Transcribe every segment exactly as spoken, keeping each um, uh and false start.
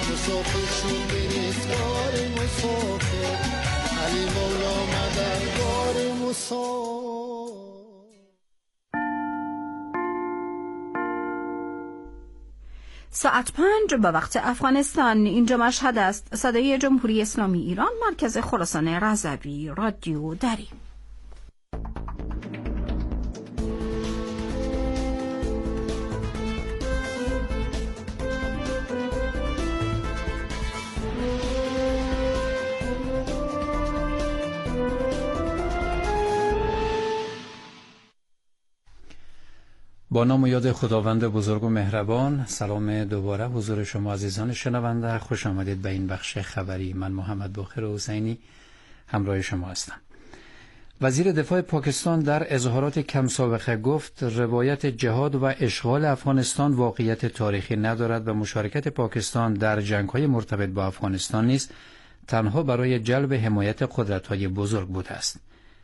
مسافر شد بریز بار مسافر، علی مولا مدد بار مسافر. ساعت پنج به وقت افغانستان. اینجا مشهد است. صدای جمهوری اسلامی ایران، مرکز خراسان رضوی، رادیو دری. با نام و یاد خداوند بزرگ و مهربان. سلام دوباره حضور شما عزیزان شنونده، خوش آمدید به این بخش خبری. من محمد باقر حسینی همراه شما هستم. وزیر دفاع پاکستان در اظهارات کم سابقه گفت روایت جهاد و اشغال افغانستان واقعیت تاریخی ندارد و مشارکت پاکستان در جنگ‌های مرتبط با افغانستان نیز تنها برای جلب حمایت قدرت‌های بزرگ بوده است.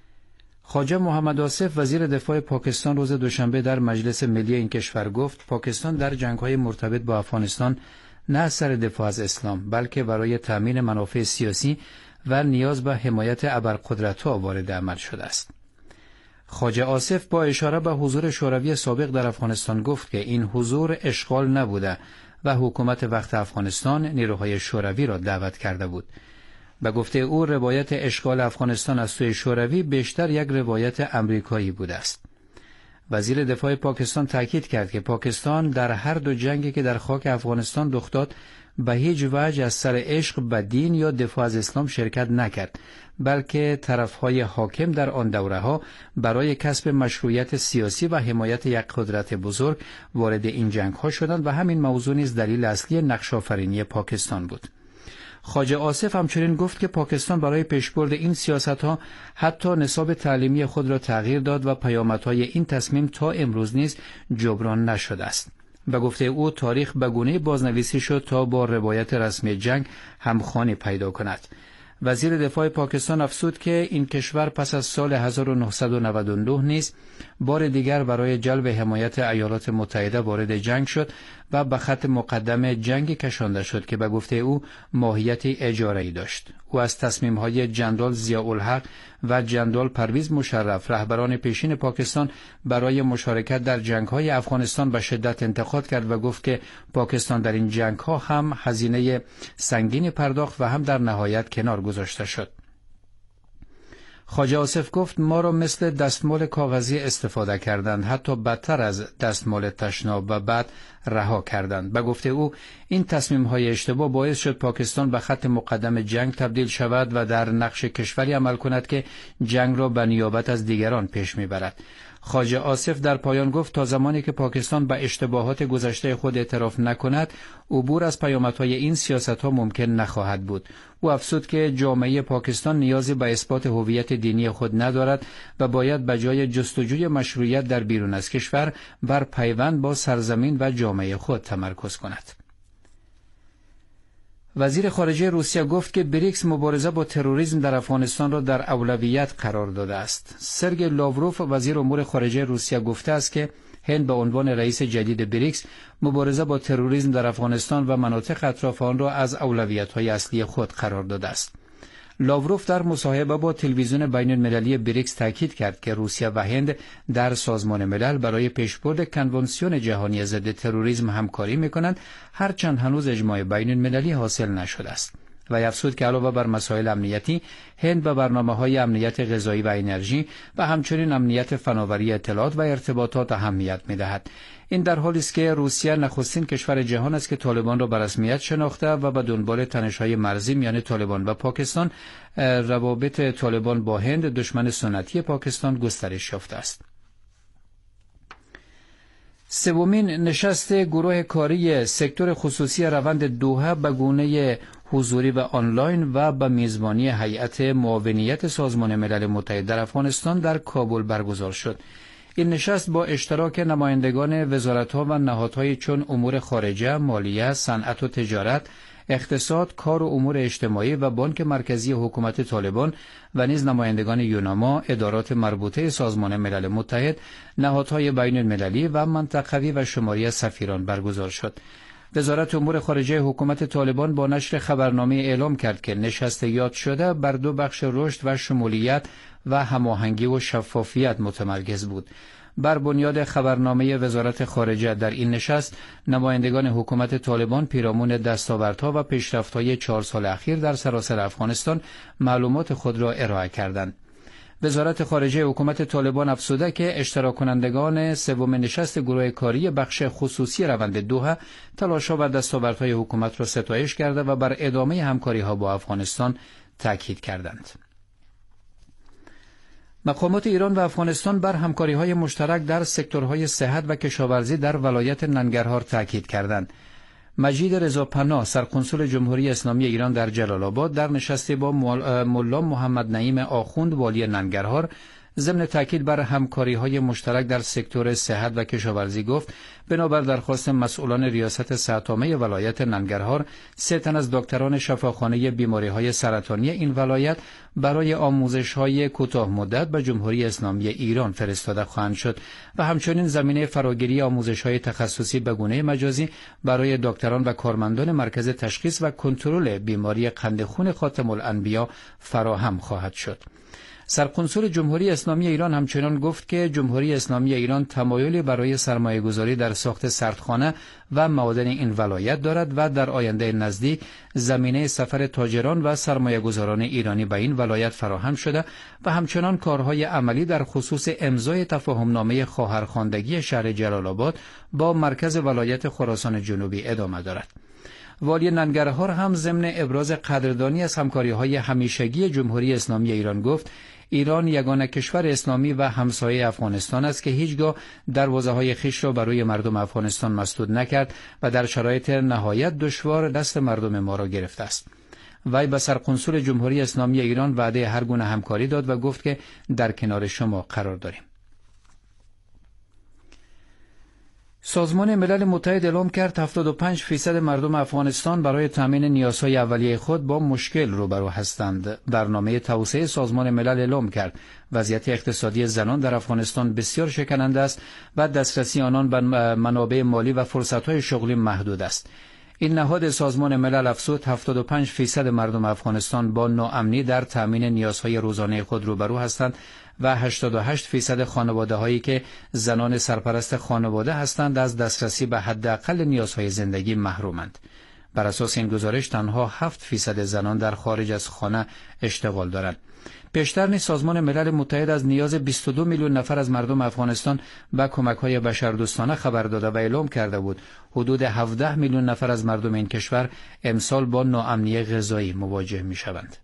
خواجه محمد آصف وزیر دفاع پاکستان روز دوشنبه در مجلس ملی این کشور گفت پاکستان در جنگ‌های مرتبط با افغانستان نه از سر دفاع از اسلام بلکه برای تامین منافع سیاسی و نیاز به حمایت ابرقدرت‌ها وارد عمل شده است. خواجه آصف با اشاره به حضور شوروی سابق در افغانستان گفت که این حضور اشغال نبوده و حکومت وقت افغانستان نیروهای شوروی را دعوت کرده بود. به گفته او روایت اشغال افغانستان از سوی شوروی بیشتر یک روایت امریکایی بوده است. وزیر دفاع پاکستان تاکید کرد که پاکستان در هر دو جنگی که در خاک افغانستان رخ داد به هیچ وجه از سر عشق به دین یا دفاع از اسلام شرکت نکرد، بلکه طرفهای حاکم در آن دوره‌ها برای کسب مشروعیت سیاسی و حمایت یک قدرت بزرگ وارد این جنگ‌ها شدند و همین موضوع نیز دلیل اصلی نقش‌آفرینی پاکستان بود. خواجه آصف همچنین گفت که پاکستان برای پیشبرد این سیاست‌ها حتی نصاب تعلیمی خود را تغییر داد و پیامدهای این تصمیم تا امروز نیز جبران نشده است. به گفته او تاریخ به گونه‌ای بازنویسی شد تا با روایت رسمی جنگ همخوانی پیدا کند. وزیر دفاع پاکستان افزود که این کشور پس از سال هزار و نهصد و نود و نه نیز بار دیگر برای جلب حمایت ایالات متحده وارد جنگ شد و به خط مقدم جنگی کشانده شد که به گفته او ماهیت اجاره‌ای داشت. او از تصمیم‌های جنرال ضیاءالحق و جنرال پرویز مشرف رهبران پیشین پاکستان برای مشارکت در جنگ‌های افغانستان به شدت انتقاد کرد و گفت که پاکستان در این جنگ‌ها هم هزینه سنگینی پرداخت و هم در نهایت کنار گذاشته شد. خواجه آصف گفت ما را مثل دستمال کاغذی استفاده کردند، حتی بدتر از دستمال تشناب و بعد رها کردند. به گفته او این تصمیم‌های اشتباه باعث شد پاکستان به خط مقدم جنگ تبدیل شود و در نقش کشوری عمل کند که جنگ را به نیابت از دیگران پیش می‌برد. خواجه آصف در پایان گفت تا زمانی که پاکستان به اشتباهات گذشته خود اعتراف نکند، عبور از پیامدهای این سیاست‌ها ممکن نخواهد بود. او افزود که جامعه پاکستان نیازی به اثبات هویت دینی خود ندارد و باید به جای جستجوی مشروعیت در بیرون از کشور بر پیوند با سرزمین و جامعه خود تمرکز کند. وزیر خارجه روسیه گفت که بریکس مبارزه با تروریسم در افغانستان را در اولویت قرار داده است. سرگئی لاوروف وزیر امور خارجه روسیه گفته است که هند به عنوان رئیس جدید بریکس مبارزه با تروریسم در افغانستان و مناطق اطراف آن را از اولویت‌های اصلی خود قرار داده است. لاوروف در مصاحبه با تلویزیون بین المللی بریکس تاکید کرد که روسیه و هند در سازمان ملل برای پیشبرد کنوانسیون جهانی ضد تروریسم همکاری می‌کنند، هرچند هنوز اجماع بین المللی حاصل نشده است. و افزود که علاوه بر مسائل امنیتی، هند به برنامه‌های امنیت غذایی و انرژی و همچنین امنیت فناوری اطلاعات و ارتباطات اهمیت می‌دهد. این در حالی است که روسیه نخستین کشور جهان است که طالبان را به رسمیت شناخته و به دنبال تنش‌های مرزی میان طالبان و پاکستان. روابط طالبان با هند، دشمن سنتی پاکستان، گسترش یافته است. سومین نشست گروه کاری سکتور خصوصی روند دوحه به گونه حضوری و آنلاین و به میزبانی هیئت معاونیت سازمان ملل متحد در افغانستان در کابل برگزار شد. این نشست با اشتراک نمایندگان وزارت‌ها و نهادهای چون امور خارجه، مالیه، صنعت و تجارت، اقتصاد، کار و امور اجتماعی و بانک مرکزی حکومت طالبان و نیز نمایندگان یوناما، ادارات مربوطه سازمان ملل متحد، نهادهای بین المللی و منطقوی و شماری سفیران برگزار شد. وزارت امور خارجه حکومت طالبان با نشر خبرنامه اعلام کرد که نشست یاد شده بر دو بخش رشد و شمولیت و هماهنگی و شفافیت متمرکز بود. بر بنیاد خبرنامه وزارت خارجه در این نشست، نمایندگان حکومت طالبان پیرامون دستاوردها و پیشرفت‌های چهار سال اخیر در سراسر افغانستان معلومات خود را ارائه کردند. وزارت خارجه حکومت طالبان افزوده که اشتراک کنندگان سوم نشست گروه کاری بخش خصوصی روند دوحه تلاش‌ها و دستاوردهای حکومت را ستایش کرده و بر ادامه همکاری‌ها با افغانستان تاکید کردند. مقامات ایران و افغانستان بر همکاری‌های مشترک در سکتورهای صحت و کشاورزی در ولایت ننگرهار تاکید کردند. مجید رضاپناه سرقنسول جمهوری اسلامی ایران در جلال آباد در نشستی با ملا محمد نعیم آخوند والی ننگرهار ضمن تاکید بر همکاری‌های مشترک در سکتور صحت و کشاورزی گفت بنابر درخواست مسئولان ریاست صحت‌عامه ولایت ننگرهار سه تن از دکتران شفاخانه بیماری‌های سرطانی این ولایت برای آموزش‌های کوتاه مدت به جمهوری اسلامی ایران فرستاده خواهند شد و همچنین زمینه فراگیری آموزش‌های تخصصی به گونه مجازی برای دکتران و کارمندان مرکز تشخیص و کنترل بیماری قند خون خاتم الانبیا فراهم خواهد شد. سرقنسول جمهوری اسلامی ایران همچنان گفت که جمهوری اسلامی ایران تمایلی برای سرمایه‌گذاری در ساخت سردخانه و معادن این ولایت دارد و در آینده نزدیک زمینه سفر تاجران و سرمایه‌گذاران ایرانی به این ولایت فراهم شده و همچنان کارهای عملی در خصوص امضای تفاهمنامه خواهرخواندگی شهر جلال آباد با مرکز ولایت خراسان جنوبی ادامه دارد. والی ننگرهار هم ضمن ابراز قدردانی از همکاری‌های همیشگی جمهوری اسلامی ایران گفت ایران یگانه کشور اسلامی و همسایه افغانستان است که هیچگاه دروازه‌های خویش را برای مردم افغانستان مسدود نکرد و در شرایط نهایت دشوار دست مردم ما را گرفته است. وی به سرقنسول جمهوری اسلامی ایران وعده هر گونه همکاری داد و گفت که در کنار شما قرار داریم. سازمان ملل متحد اعلام کرد هفتاد و پنج فیصد مردم افغانستان برای تامین نیازهای اولیه خود با مشکل روبرو هستند. برنامه توسعه سازمان ملل اعلام کرد وضعیت اقتصادی زنان در افغانستان بسیار شکننده است و دسترسی آنان به منابع مالی و فرصت‌های شغلی محدود است. این نهاد سازمان ملل افزود هفتاد و پنج فیصد مردم افغانستان با ناامنی در تامین نیازهای روزانه خود روبرو هستند و هشتاد و هشت فیصد خانواده هایی که زنان سرپرست خانواده هستند از دسترسی به حداقل نیازهای زندگی محرومند. بر اساس این گزارش تنها هفت فیصد زنان در خارج از خانه اشتغال دارند. پیشتر نیز سازمان ملل متحد از نیاز بیست و دو میلیون نفر از مردم افغانستان به کمک‌های بشردوستانه خبر داده و اعلام کرده بود حدود هفده میلیون نفر از مردم این کشور امسال با ناامنی غذایی مواجه می‌شوند.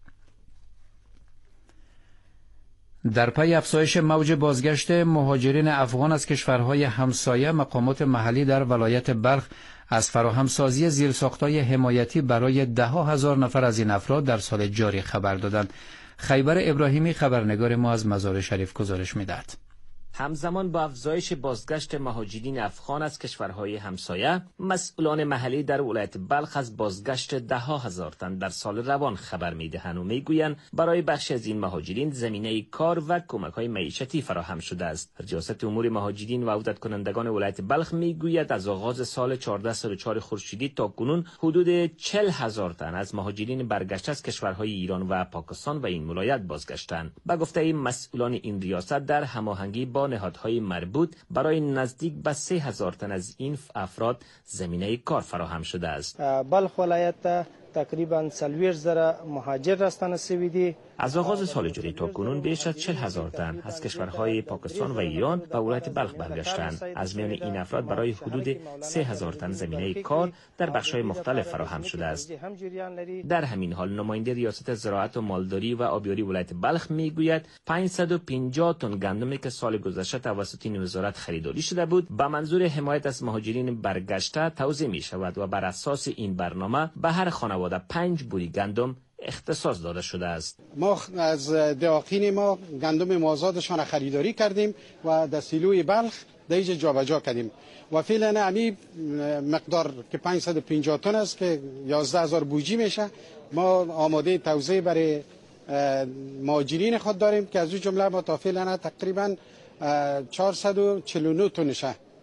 در پی افزایش موج بازگشت مهاجرین افغان از کشورهای همسایه، مقامات محلی در ولایت بلخ از فراهمسازی زیرساخت‌های حمایتی برای ده ها هزار نفر از این افراد در سال جاری خبر دادند. خیبر ابراهیمی خبرنگار ما از مزار شریف گزارش می‌دهد. همزمان با افزایش بازگشت مهاجرین افغان از کشورهای همسایه، مسئولان محلی در ولایت بلخ از بازگشت ده ها هزار تن در سال روان خبر می‌دهند و می‌گویند برای بخشی از این مهاجرین زمینه کار و کمک‌های معیشتی فراهم شده است. ریاست امور مهاجرین و عودت کنندگان ولایت بلخ می‌گوید از آغاز سال چهارده صد و چهار خورشیدی تا کنون حدود چهل هزار تن از مهاجرین برگشته از کشورهای ایران و پاکستان و این ولایت بازگشتند. به گفته مسئولان این ریاست در هماهنگی با نهادهای مربوط برای نزدیک به سه هزار تن از این افراد زمینه کار فراهم شده است. بلخ ولایت تقریبا سلویش زره مهاجر راستانه سویدی. از آغاز سال جاری تا کنون بیش از چهل هزار تن از کشورهای پاکستان و ایران به ولایت بلخ برگشتند. از میان این افراد برای حدود سه هزار تن زمینه کار در بخش‌های مختلف فراهم شده است. در همین حال نماینده ریاست زراعت و مالداری و آبیاری ولایت بلخ میگوید پانصد و پنجاه تن گندمی که سال گذشته توسط این وزارت خریداری شده بود به منظور حمایت از مهاجرین برگشته توزیع می شود و بر اساس این برنامه به هر خانواده پنج بوری گندم اختصاص داده شده است. ما از دهاقین ما گندم مازادشان خریداری کردیم و در سیلوی بلخ دیجا جابجا کردیم و فعلا امی مقدار که پانصد و پنجاه تن است که یازده هزار بوجی میشه. ما آماده توزیع برای مهاجرین خود داریم که از اون جمله ما تا فعلا تقریبا چهارصد و چهل و نه تنشه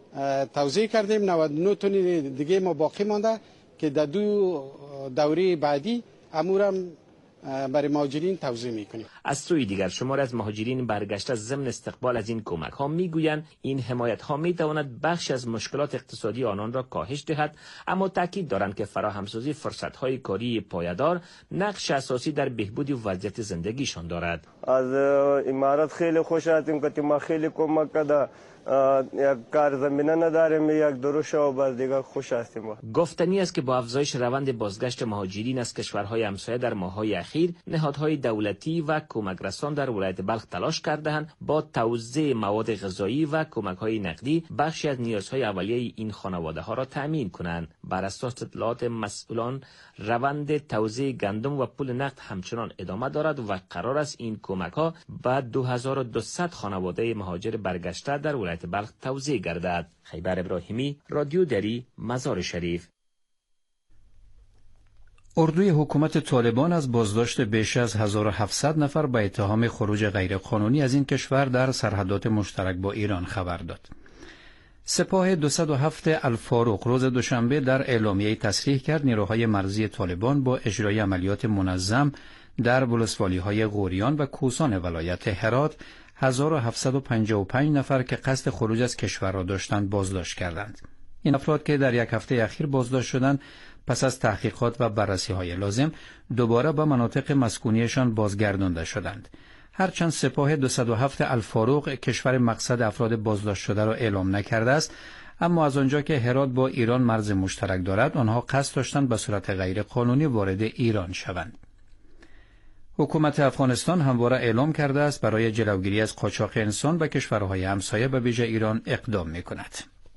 توزیع کردیم. نود و نه تن دیگه ما باقی مانده که در دو دوره بعدی امورم برای مهاجرین توزیع میکنیم. از سوی دیگر شمار از مهاجرین برگشته ضمن استقبال از این کمک ها میگویند این حمایت ها میتواند بخش از مشکلات اقتصادی آنان را کاهش دهد، اما تاکید دارند که فراهمسازی فرصت های کاری پایدار نقش اساسی در بهبود وضعیت زندگیشان دارد. از امارات خیلی خوش هستیم که ما خیلی کمک کرده، یک کار زمینه نداریم، یک دروش و بس دیگه خوش هستیم. گفتنی است که با افزایش روند بازگشت مهاجرین از کشورهای همسایه در ماه‌های اخیر، نهادهای دولتی و کمک رسان در ولایت بلخ تلاش کرده‌اند با توزیع مواد غذایی و کمک‌های نقدی بخشی از نیازهای اولیه این خانواده‌ها را تأمین کنند. بر اساس اطلاعات مسئولان، روند توزیع گندم و پول نقد همچنان ادامه دارد و قرار است این کمک‌ها به دو هزار و دویست خانواده مهاجر برگشته در ولایت بلخ توزیع گردد. خیبر ابراهیمی، رادیو دری، مزار شریف. اردوی حکومت طالبان از بازداشت بیش از هزار و هفتصد نفر به اتهام خروج غیرقانونی از این کشور در سرحدات مشترک با ایران خبر داد. سپاه دویست و هفت الفاروق روز دوشنبه در اعلامیه تصریح کرد نیروهای مرزی طالبان با اجرای عملیات منظم در ولسوالی‌های غوریان و کوسان ولایت هرات هزار و هفتصد و پنجاه و پنج نفر که قصد خروج از کشور را داشتند بازداشت کردند. این افراد که در یک هفته اخیر بازداشت شدند، پس از تحقیقات و بررسی‌های لازم دوباره به مناطق مسکونیشان بازگردانده شدند. هرچند سپاه دویست و هفت الفاروق کشور مقصد افراد بازداشت شده را اعلام نکرده است، اما از آنجا که هرات با ایران مرز مشترک دارد، آنها قصد داشتند به صورت غیر قانونی وارد ایران شوند. حکومت افغانستان همواره اعلام کرده است برای جلوگیری از قاچاق انسان به کشورهای همسایه به ویژه ایران اقدام می‌کند.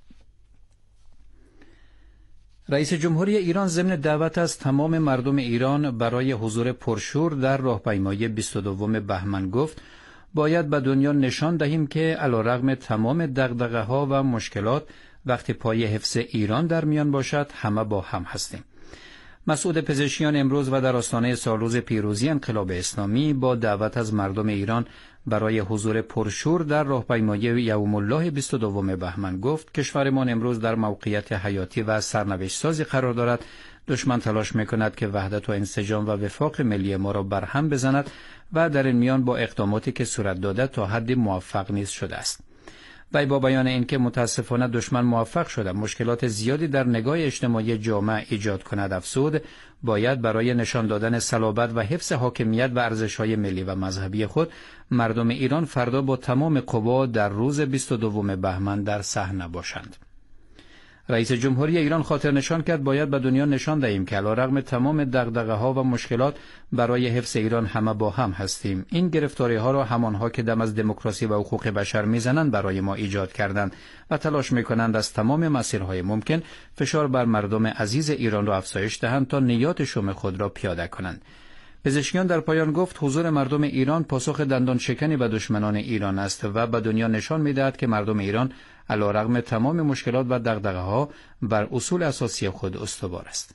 رئیس جمهوری ایران ضمن دعوت از تمام مردم ایران برای حضور پرشور در راهپیمایی بیست و دوم بهمن گفت باید به دنیا نشان دهیم که علیرغم تمام دغدغه‌ها و مشکلات وقتی پای حفظ ایران در میان باشد همه با هم هستیم. مسعود پزشکیان امروز و در آستانه سالروز پیروزی انقلاب اسلامی با دعوت از مردم ایران برای حضور پرشور در راهپیمایی یوم الله بیست و دوم بهمن گفت کشورمان امروز در موقعیت حیاتی و سرنوشت سازی قرار دارد. دشمن تلاش میکند که وحدت و انسجام و وفاق ملی ما را برهم بزند و در این میان با اقداماتی که صورت داده تا حدی موفق نیز شده است. وی با بیان اینکه متاسفانه دشمن موفق شده مشکلات زیادی در نگاه اجتماعی جامعه ایجاد کند افزود، باید برای نشان دادن صلابت و حفظ حاکمیت و ارزش‌های ملی و مذهبی خود مردم ایران فردا با تمام قوا در روز بیست و دوم بهمن در صحنه باشند. رئیس جمهوری ایران خاطر نشان کرد باید به دنیا نشان دهیم که علیرغم تمام دغدغه‌ها و مشکلات برای حفظ ایران همه با هم هستیم. این گرفتاری‌ها را همانها که دم از دموکراسی و حقوق بشر میزنند برای ما ایجاد کردند و تلاش میکنند از تمام مسیرهای ممکن فشار بر مردم عزیز ایران را افزایش دهند تا نیات شوم خود را پیاده کنند. پزشکیان در پایان گفت حضور مردم ایران پاسخ دندان شکنی به دشمنان ایران است و به دنیا نشان می‌دهد که مردم ایران علیرغم تمام مشکلات و دغدغه‌ها بر اصول اساسی خود استوار است.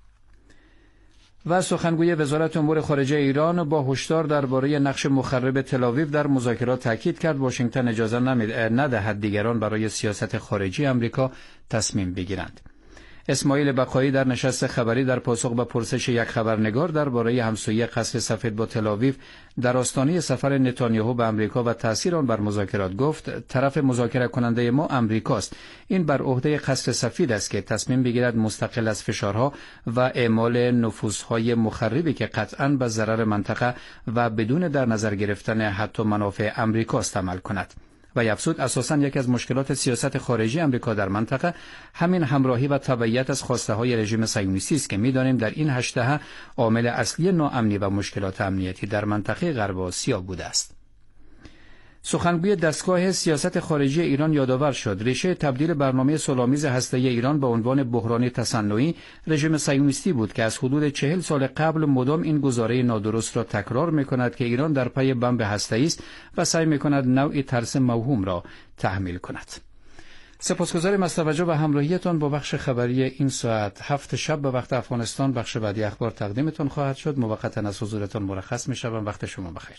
و سخنگوی وزارت امور خارجه ایران با هشدار درباره نقش مخرب تل‌آویو در مذاکرات تاکید کرد واشنگتن اجازه ندهد دیگران برای سیاست خارجی آمریکا تصمیم بگیرند. اسماعیل بقایی در نشست خبری در پاسخ به پرسش یک خبرنگار درباره همسایه قصر سفید با تل‌آویو در آستانه سفر نتانیاهو به آمریکا و تأثیر آن بر مذاکرات گفت طرف مذاکره کننده ما آمریکاست. این بر عهده قصر سفید است که تصمیم بگیرد مستقل از فشارها و اعمال نفوذهای مخربی که قطعاً به ضرر منطقه و بدون در نظر گرفتن حتی منافع آمریکاست عمل کند. و افزود اساساً یکی از مشکلات سیاست خارجی آمریکا در منطقه همین همراهی و تبعیت از خواسته های رژیم صهیونیستی است که می‌دانیم در این هشت دهه عامل اصلی ناامنی و مشکلات امنیتی در منطقه غرب آسیا بوده است. سخنگوی دستگاه سیاست خارجی ایران یادآور شد ریشه تبدیل برنامه صلح‌آمیز هسته‌ای ایران به عنوان بحران تصنعی رژیم صهیونیستی بود که از حدود چهل سال قبل مدام این گزاره نادرست را تکرار می‌کند که ایران در پی بمب هسته‌ای است و سعی می‌کند نوعی ترس موهوم را تحمیل کند. سپاسگزاریم از توجه و همراهیتان با بخش خبری این ساعت. هفت شب به وقت افغانستان بخش بعدی اخبار تقدیمتان خواهد شد. موقتا از حضورتان مرخص می‌شوم. وقت شما بخیر.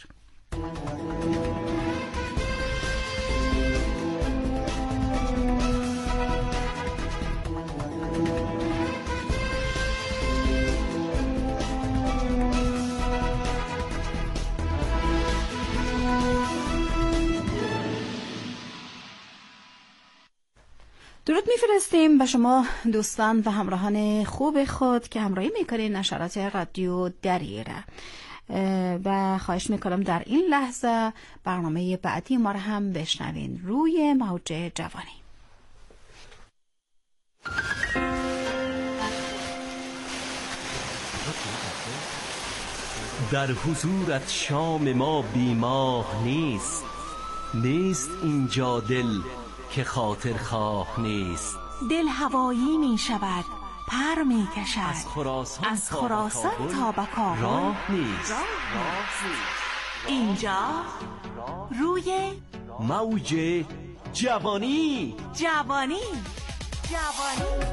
درود میفرستیم به شما دوستان و همراهان خوب خود که همراهی میکنین نشرات رادیو دریره و خواهش میکنم در این لحظه برنامه بعدی ما را هم بشنوین روی موج جوانی. در حضورت شام ما بیماه نیست، نیست اینجا دل که خاطر خواه نیست. دل هوایی می شود، پر می کشد، از خراسان, از خراسان تا به کابل راه نیست. اینجا روی موج جوانی. جوانی جوانی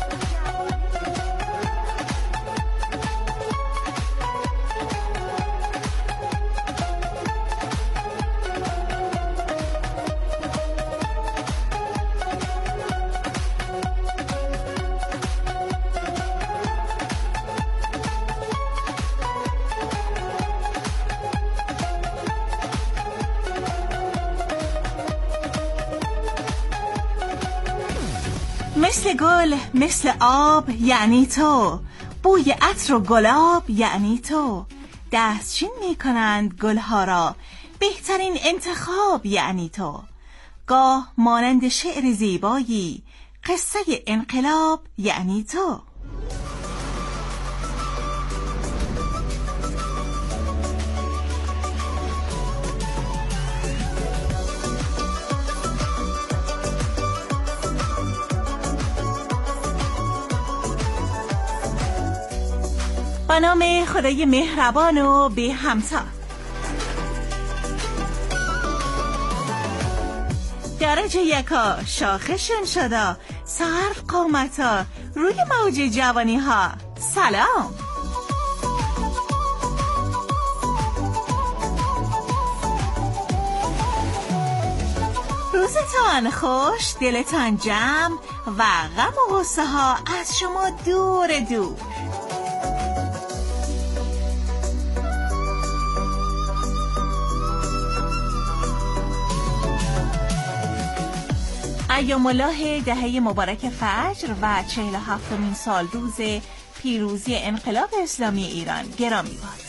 مثل گل، مثل آب یعنی تو، بوی عطر و گلاب یعنی تو، دستچین می کنند گلها را، بهترین انتخاب یعنی تو. گاه مانند شعر زیبایی، قصه انقلاب یعنی تو. با نام خدای مهربان و بی همتا. درجه یکا شاخشون شدا، سرف قامتا، روی موج جوانی ها. سلام. روزتان خوش، دلتان جمع و غم و غصه ها از شما دور دور. ایام الله دهه مبارک فجر و چهل و هفتمین سال روز پیروزی انقلاب اسلامی ایران گرامی باد.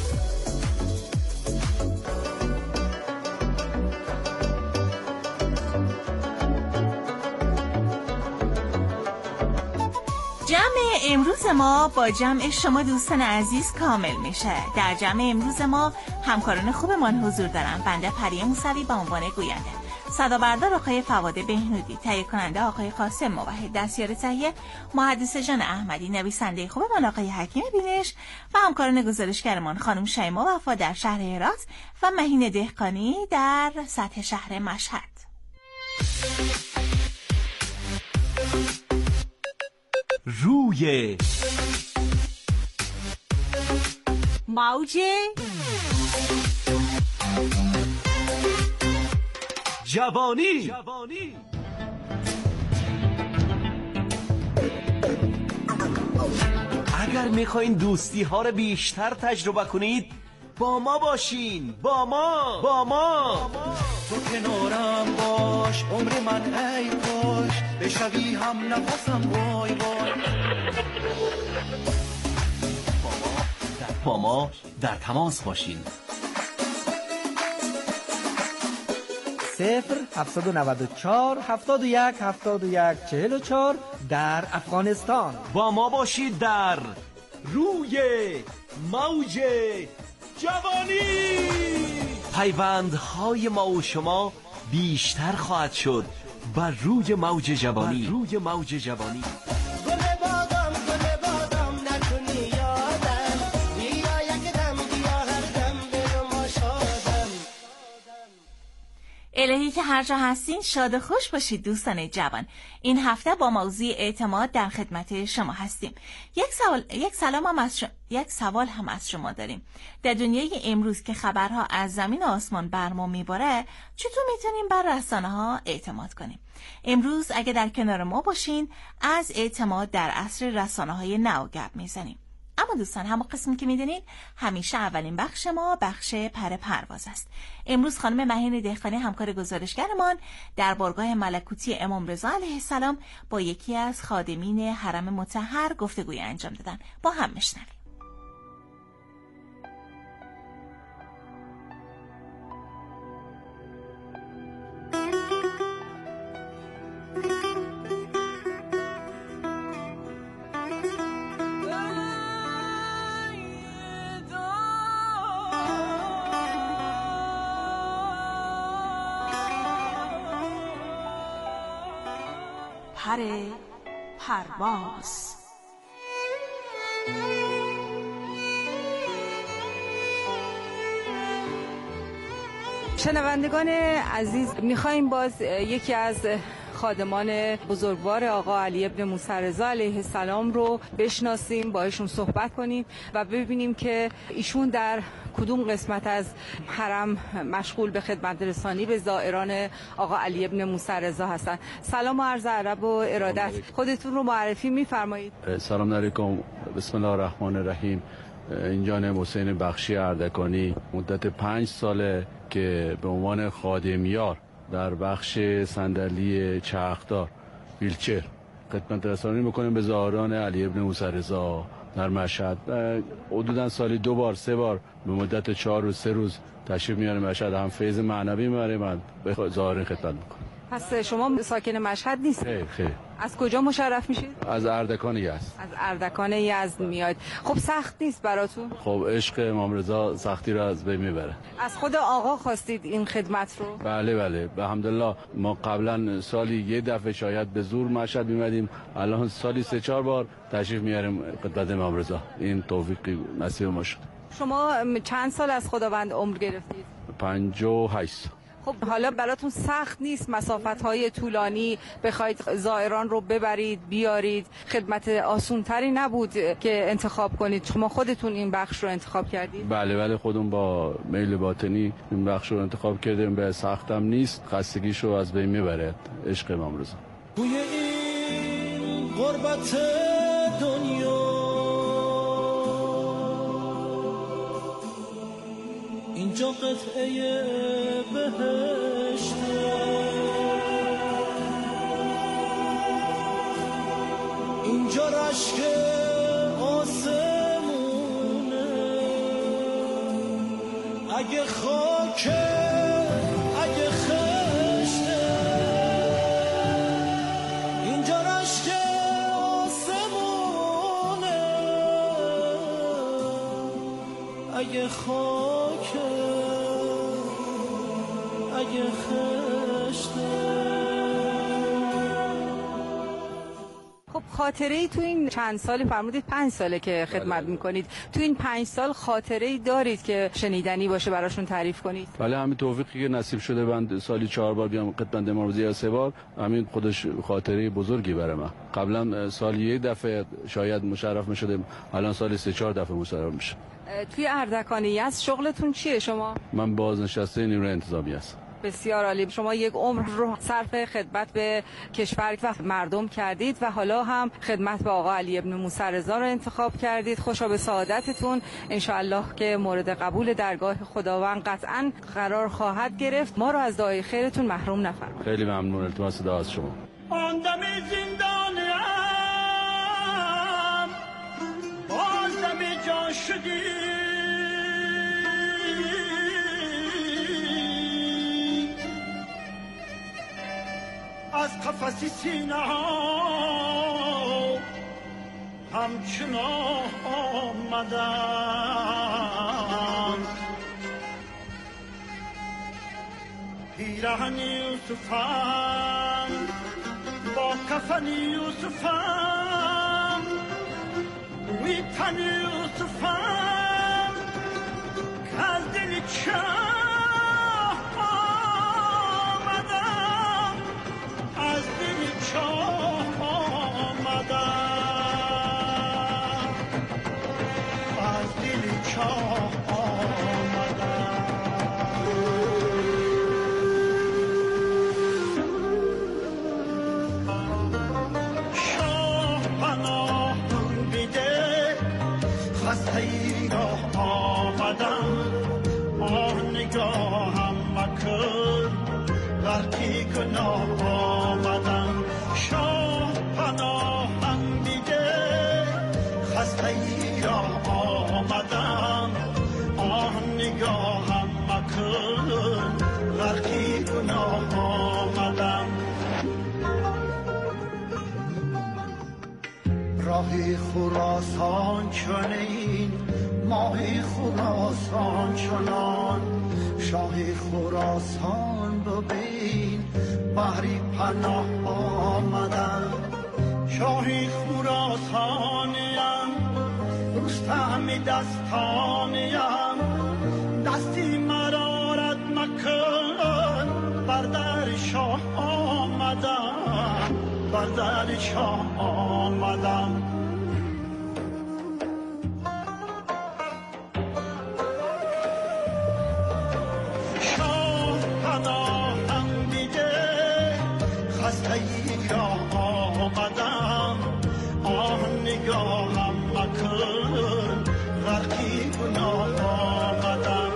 جمع امروز ما با جمع شما دوستان عزیز کامل میشه. در جمع امروز ما همکاران خوبمان حضور دارن. بنده پریم موسوی به عنوان گوینده، صدا بردار آقای فواد بهنودی، تهیه کننده آقای قاسم موحد، دستیار تهیه محدث جان احمدی، نویسنده خوبمان آقای حکیم بینش و همکاران گزارشگرمان خانم شیما وفا در شهر هرات و مهین دهقانی در سطح شهر مشهد. روی موج جوانی. اگر میخواین دوستی ها رو بیشتر تجربه کنید، با ما باشین. با ما با ما تو کنارم باش، عمر من ای کاش بشوی هم نفسم. وای وای با ما در تماس باشین. صفر هفتصد و نود و چهار هفتاد و یک هفتاد و یک چهل و چهار در افغانستان. با ما باشید در روی موج جوانی. پیوندهای ما و شما بیشتر خواهد شد بر روی موج جوانی. بر روی موج جوانی. الهی که هر جا هستین شاد و خوش باشید دوستان جوان. این هفته با موضوع اعتماد در خدمت شما هستیم. یک سوال یک سلام هم از شما، یک سوال هم از شما داریم. در دنیای امروز که خبرها از زمین و آسمان بر ما میباره، چطور میتونیم بر رسانه ها اعتماد کنیم؟ امروز اگه در کنار ما باشین از اعتماد در عصر رسانه های نو گپ میزنیم. اما اما دوستان، همون قسمی که میدونین همیشه اولین بخش ما بخش پر پرواز است. امروز خانم مهین دهقانی همکار گزارشگرمان در بارگاه ملکوتی امام رضا علیه السلام با یکی از خادمین حرم مطهر گفتگوی انجام دادن. با هم میشنویم. پر پرواز. شنوندگان عزیز، میخوایم باز یکی از خادمان بزرگوار آقا علی ابن موسی رضا علیه السلام رو بشناسیم، با ایشون صحبت کنیم و ببینیم که ایشون در کدوم قسمت از حرم مشغول به خدمت رسانی به زائران آقا علی ابن موسی رضا هستن. سلام و عرض ادب و ارادت. خودتون رو معرفی میفرمایید؟ سلام علیکم، بسم الله الرحمن الرحیم. اینجا حسین بخشی اردکانی، مدت پنج ساله که به عنوان خادمیار در بخش صندلی چرخدار ویلچر خدمت رسانی میکنیم به زائران علی ابن موسی رضا در مشهد. حدودا سالی دو بار سه بار به مدت چهار روز سه روز تشریف میاریم مشهد، هم فیض معنوی میاریم، من به زائرین خدمت میکنم. پس شما ساکن مشهد نیست؟ خیر خیر. از کجا مشرف میشید؟ از اردکان یزد. از اردکان یزد میاد. خب سخت نیست براتون؟ خب عشق امام رضا سختی رو از بین میبره. از خود آقا خواستید این خدمت رو؟ بله بله، به الحمدلله. ما قبلا سالی یه دفعه شاید به زور مشهد میمدیم، الان سالی سه چهار بار تشریف میاریم خدمت امام رضا. این توفیقی نصیب ما شد. شما چند سال از خداوند عمر گرفتید؟ پنجاه و هشت. خب حالا براتون سخت نیست مسافت‌های طولانی بخواید زائران رو ببرید بیارید؟ خدمت آسونتری نبود که انتخاب کنید؟ شما خودتون این بخش رو انتخاب کردید؟ بله بله، خودم با میل باطنی این بخش رو انتخاب کردیم. به سختم نیست، خستگیشو از بین میبره عشق امام رضا. توی این غربت دنیا اینجا قطعه بهشته، اینجا رشک آسمونه، اگه خاکه اگه خشته، اینجا رشک آسمونه، اگه خاکه اگه خشته. خب خاطره ای تو این چند سالی، فرمودید پنج ساله که خدمت میکنید، تو این پنج سال خاطره ای دارید که شنیدنی باشه براشون تعریف کنید؟ بله، همین توفیقی که نصیب شده من سالی چهار بار بیام خدمت امام رضا یا سه بار، همین خودش خاطره بزرگی برای من. قبلا سالی یک دفعه شاید مشرف میشدم، الان سالی سه چهار دفعه مشرف میشم. توی اردکان یزد شغلتون چیه شما؟ من بازنشسته نیروی انتظامی هستم. بسیار عالی. شما یک عمر رو صرف خدمت به کشور و مردم کردید و حالا هم خدمت به آقا علی ابن موسی رضا رو انتخاب کردید. خوشا به سعادتتون، انشاءالله که مورد قبول درگاه خداوند قطعا قرار خواهد گرفت. ما رو از دعای خیرتون محروم نفرمایید. خیلی ممنون. التماس دعا از شما. آن دم زندانم باز دم جان شدی، از قفسی سینه ها همچنان آمدن، پیرهن یوسفم با کفن یوسفم، روی تن یوسفم که از دل چاه آمدم، از دل چاه آمدم، از دل چاه آمدم. خسته ای را آمدم آه نگاهم مکن غرقی گناه آمدم شاه پناهم بیده خسته ای را آمدم آه نگاهم مکن غرقی گناه آمدم راهی خراسان چنین ماهی خراسان چنان شاهی خراسان ببین بحری پناه آمدن شاهی خراسانیم رستم دستانیم دستی مرارت مکن بر در شاه آمدم بر در شاه آمدم شاه پناهم بیده خسته ای را آمدم آه نگاهم مکن غرقی گناه آمدم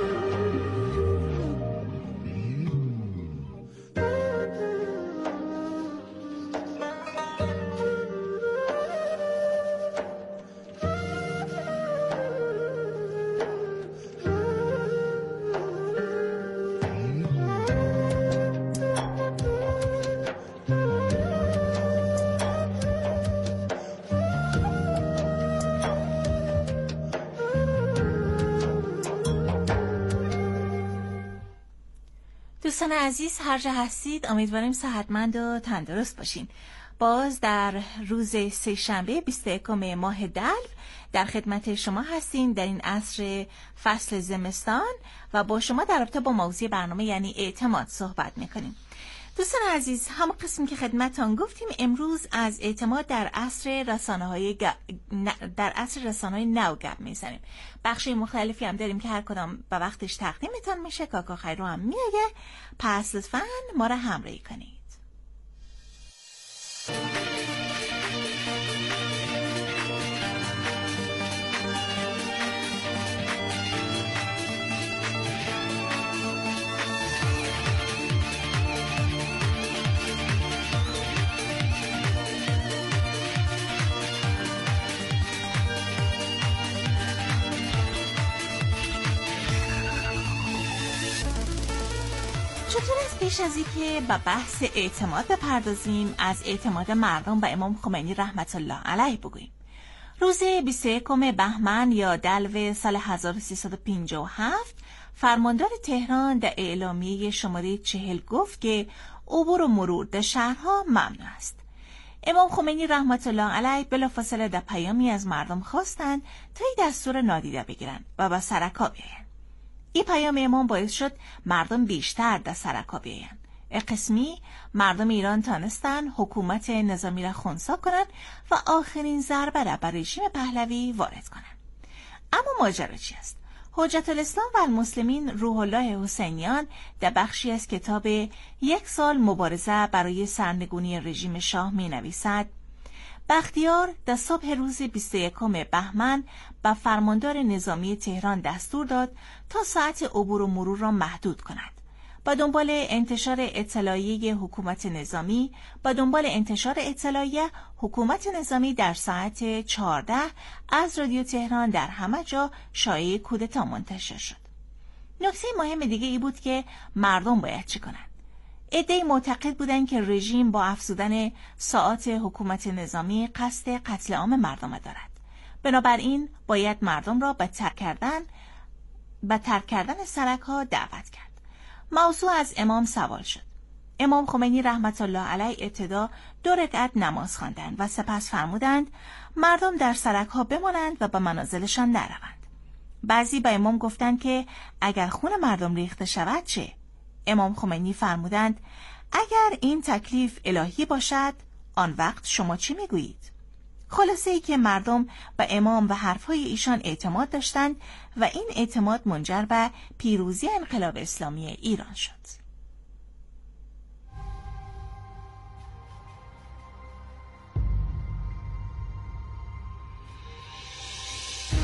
دوستان عزیز هر جا هستید امیدواریم صحتمند و تندرست باشین. باز در روز سه شنبه بیست و یکم ماه دلو در خدمت شما هستیم در این عصر فصل زمستان و با شما در رابطه با موضوع برنامه یعنی اعتماد صحبت میکنیم. دوستان عزیز همون قسمی که خدمتتان گفتیم امروز از اعتماد در عصر رسانه‌های گ... در عصر رسانه‌های نو گپ میزنیم. بخش مختلفی هم داریم که هر کدام به وقتش تقدیمتان میشه. کاکا خیرو هم میگه پس لطفاً ما را همراهی کنید. چطور است پیش از اینکه به بحث اعتماد بپردازیم از اعتماد مردم به امام خمینی رحمت الله علیه بگوییم. روز بیست و یکم بهمن یا دلو سال هزار و سیصد و پنجاه و هفت فرماندار تهران در اعلامیه شماره چهل گفت که عبور و مرور در شهرها ممنوع است. امام خمینی رحمت الله علیه بلافاصله در پیامی از مردم خواستند تا این دستور نادیده بگیرند و به سرکا بیایند. این پیام امام باعث شد مردم بیشتر در سرکا بیایند. قسمی مردم ایران تانستن حکومت نظامی را خنثی کنند و آخرین ضربه را بر رژیم پهلوی وارد کنند. اما ماجرا چی است؟ حجت الاسلام و المسلمین روح الله حسینیان در بخشی از کتاب یک سال مبارزه برای سرنگونی رژیم شاه می نویسد بختیار در صبح روز بیست و یکم بهمن به فرماندار نظامی تهران دستور داد تا ساعت عبور و مرور را محدود کند. با دنبال انتشار اطلاعیه حکومت نظامی با دنبال انتشار اطلاعیه حکومت نظامی در ساعت چهارده از رادیو تهران در همه جا شایعه کودتا منتشر شد. نکته مهم دیگه ای بود که مردم باید چی کنند. عده‌ای معتقد بودند که رژیم با افزودن ساعات حکومت نظامی قصد قتل عام مردم دارد. بنابراین باید مردم را به ترک کردن به ترک کردن سرک‌ها دعوت کرد. موضوع از امام سوال شد. امام خمینی رحمت الله علیه ابتدا دو رکعت نماز خواندند و سپس فرمودند مردم در سرک‌ها بمانند و به منازلشان نروند. بعضی به امام گفتند که اگر خون مردم ریخته شود چه؟ امام خمینی فرمودند اگر این تکلیف الهی باشد آن وقت شما چی میگویید؟ خلاصه ای که مردم به امام و حرفهای ایشان اعتماد داشتند و این اعتماد منجر به پیروزی انقلاب اسلامی ایران شد.